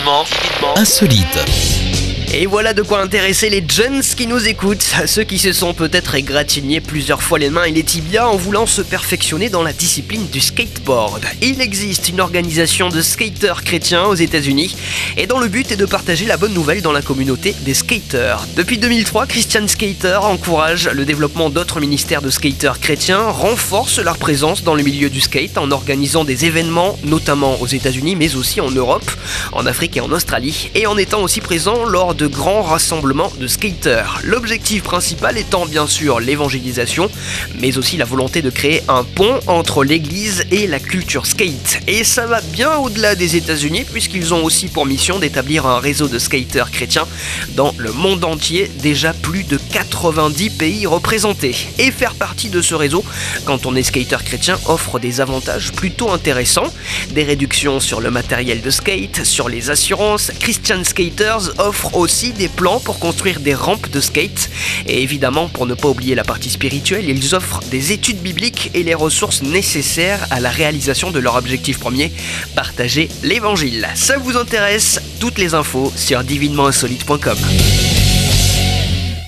Insolite. Et voilà de quoi intéresser les jeunes qui nous écoutent, ceux qui se sont peut-être égratignés plusieurs fois les mains et les tibias en voulant se perfectionner dans la discipline du skateboard. Il existe une organisation de skateurs chrétiens aux États-Unis et dont le but est de partager la bonne nouvelle dans la communauté des skateurs. Depuis 2003, Christian Skater encourage le développement d'autres ministères de skateurs chrétiens, renforce leur présence dans le milieu du skate en organisant des événements, notamment aux États-Unis mais aussi en Europe, en Afrique et en Australie, et en étant aussi présent lors de grands rassemblements de skateurs. L'objectif principal étant bien sûr l'évangélisation, mais aussi la volonté de créer un pont entre l'église et la culture skate. Et ça va bien au-delà des États-Unis puisqu'ils ont aussi pour mission d'établir un réseau de skateurs chrétiens dans le monde entier, déjà plus de 90 pays représentés. Et faire partie de ce réseau, quand on est skateur chrétien, offre des avantages plutôt intéressants, des réductions sur le matériel de skate, sur les assurances. Christian Skaters offre aussi des plans pour construire des rampes de skate et évidemment, pour ne pas oublier la partie spirituelle, ils offrent des études bibliques et les ressources nécessaires à la réalisation de leur objectif premier, partager l'évangile. Ça vous intéresse? Toutes les infos sur divinementinsolite.com.